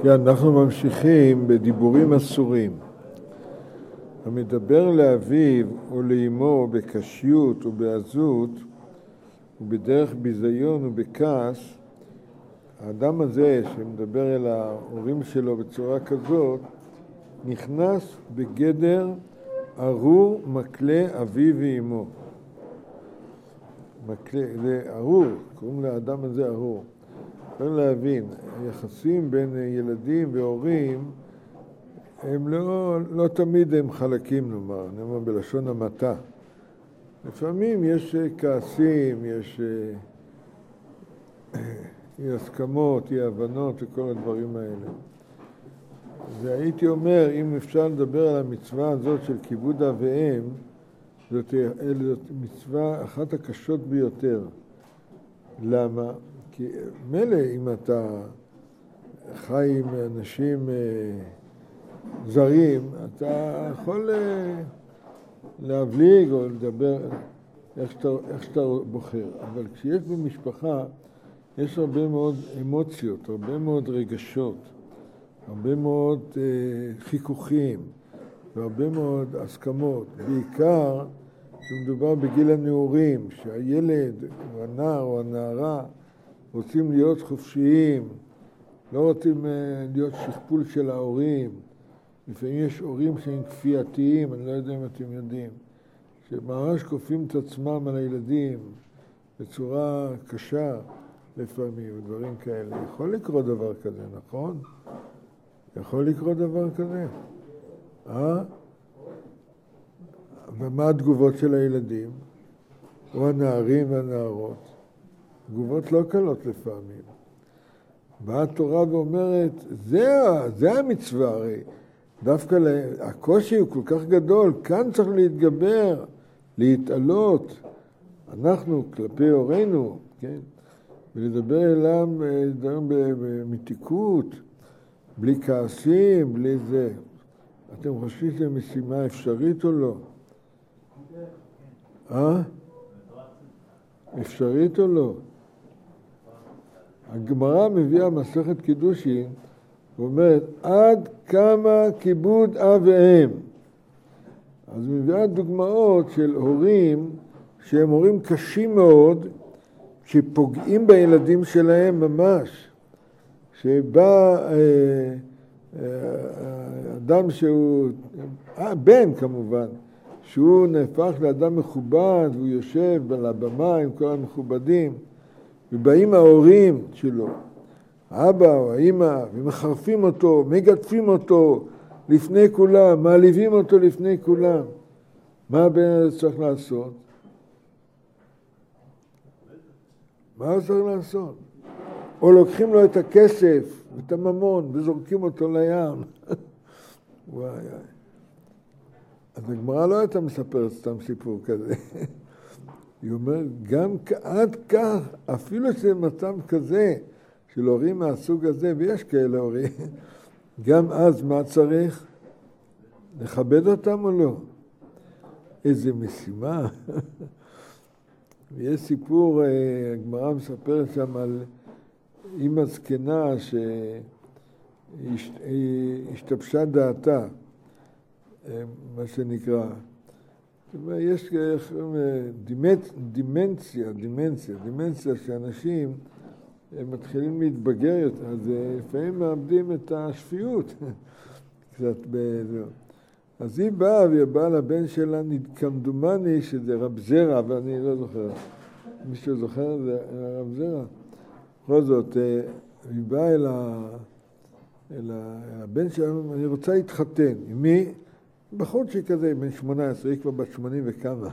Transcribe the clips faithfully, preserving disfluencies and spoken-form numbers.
כן, אנחנו ממשיכים בדיבורים אסורים. המדבר לאביו או לאמו בקשיות ובעזות ובדרך ביזיון ובכעס, האדם הזה שמדבר אל ההורים שלו בצורה כזאת, נכנס בגדר ארור מקלה אביו ואמו. מקלה, זה ארור, קוראים לאדם הזה ארור. צריך להבין, היחסים בין ילדים והורים הם לא, לא תמיד הם חלקים, נאמר, נאמר בלשון המעטה. לפעמים יש כעסים, יש אי הסכמות, אי הבנות וכל הדברים האלה. והייתי אומר, אם אפשר לדבר על המצווה הזאת של כיבוד אב ואם, זאת, זאת מצווה אחת הקשות ביותר. למה? כי מילא אם אתה חי עם אנשים זרים, אתה יכול להבליג או לדבר איך שאתה, איך שאתה בוחר. אבל כשיש במשפחה, יש הרבה מאוד אמוציות, הרבה מאוד רגשות, הרבה מאוד אה, חיכוכים והרבה מאוד הסכמות. בעיקר כשמדובר בגיל הנעורים, שהילד או הנער או הנערה רוצים להיות חופשיים, לא רוצים אה, להיות שכפול של ההורים. לפעמים יש הורים שהם כפייתיים, אני לא יודע אם אתם יודעים, שממש כופים את עצמם על הילדים בצורה קשה לפעמים, ודברים כאלה. יכול לקרות דבר כזה, נכון? יכול לקרות דבר כזה. אה? ומה התגובות של הילדים? או הנערים והנערות? תגובות לא קלות לפעמים. באה התורה ואומרת, זה, זה המצווה הרי. דווקא הקושי הוא כל כך גדול, כאן צריך להתגבר, להתעלות. אנחנו כלפי הורינו, כן? ולדבר אליהם במתיקות, בלי כעסים, בלי זה. אתם חושבים שזו משימה אפשרית או לא? אה? אפשרית או לא? הגמרא מביאה מסכת קידושין, ואומרת, עד כמה כיבוד אב ואם. אז מביאה דוגמאות של הורים, שהם הורים קשים מאוד, שפוגעים בילדים שלהם ממש. שבא אה, אה, אדם שהוא, אה, בן כמובן, שהוא נהפך לאדם מכובד, והוא יושב על הבמה עם כל המכובדים, ובאים ההורים שלו, האבא או האמא, ומחרפים אותו, מגדפים אותו לפני כולם, מעליבים אותו לפני כולם. מה הבן הזה צריך לעשות? מה הוא צריך לעשות? או לוקחים לו את הכסף, את הממון, וזורקים אותו לים. וואי, וואי. אז הגמרא לא הייתה מספרת סתם סיפור כזה. היא אומרת, גם עד כך, אפילו שזה מצב כזה, של הורים מהסוג הזה, ויש כאלה הורים, גם אז מה צריך? לכבד אותם או לא? איזה משימה. ויש סיפור, הגמרא מספרת שם על אמא זקנה שהשתבשה דעתה, מה שנקרא. יש דימנציה, דימנציה, דימנציה שאנשים הם מתחילים להתבגר יותר, אז לפעמים מאבדים את השפיות. קצת בזה. אז היא באה, והיא באה לבן שלה, כמדומני שזה רב זרע, ואני לא זוכר. מישהו זוכר, זה רב זרע. בכל זאת, היא באה אל, ה... אל הבן שלה, אני רוצה להתחתן. עם מי? בחודשי כזה, בן שמונה עשרה, היא כבר בת שמונים וכמה.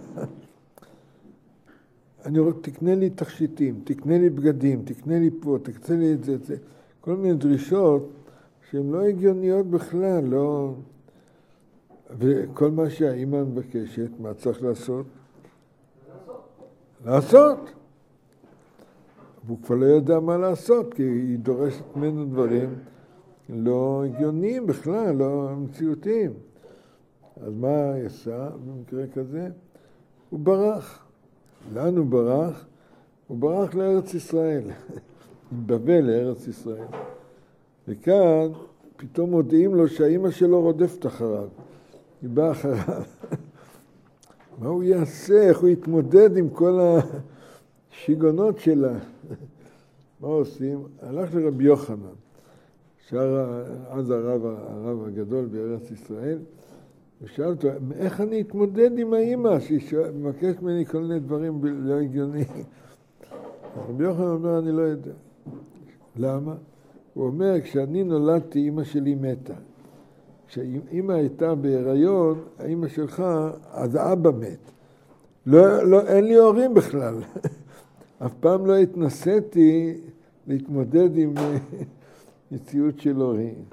אני רוצה, תקנה לי תכשיטים, תקנה לי בגדים, תקנה לי פה, תקנה לי את זה, את זה. כל מיני דרישות שהן לא הגיוניות בכלל, לא... וכל מה שהאימא מבקשת, מה צריך לעשות? לעשות. לעשות. והוא כבר לא יודע מה לעשות, כי היא דורשת ממנו דברים לא הגיוניים בכלל, לא מציאותיים. אז מה היא עשה במקרה כזה? הוא ברח. לאן הוא ברח? הוא ברח לארץ ישראל. בבל לארץ ישראל. וכאן פתאום מודיעים לו שהאימא שלו רודפת אחריו. היא באה אחריו. מה הוא יעשה? איך הוא יתמודד עם כל השיגונות שלה? מה עושים? הלך לרבי יוחנן, שהיה אז הרב, הרב הגדול בארץ ישראל, ושאל אותו, איך אני אתמודד עם האמא שהיא מבקשת ממני כל מיני דברים לא הגיוניים? רבי יוחנן אומר, אני לא יודע. למה? הוא אומר, כשאני נולדתי, אמא שלי מתה. כשאמא הייתה בהיריון, האמא שלך, אז אבא מת. לא, לא, אין לי הורים בכלל. אף פעם לא התנסיתי להתמודד עם מציאות של הורים.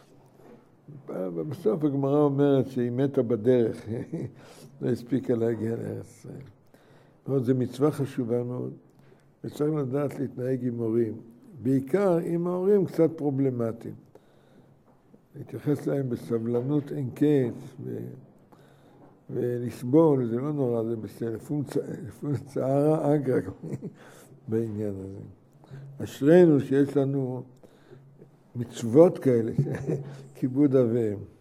בסוף הגמרא אומרת שהיא מתה בדרך, לא הספיקה להגיע לארץ ישראל. זו מצווה חשובה מאוד, וצריך לדעת להתנהג עם הורים. בעיקר עם ההורים קצת פרובלמטיים. להתייחס להם בסבלנות אין קץ, ו... ולסבול, זה לא נורא, זה בסדר, לפעמים צערה אגרא בעניין הזה. אשרינו שיש לנו מצוות כאלה, כיבוד אביהם.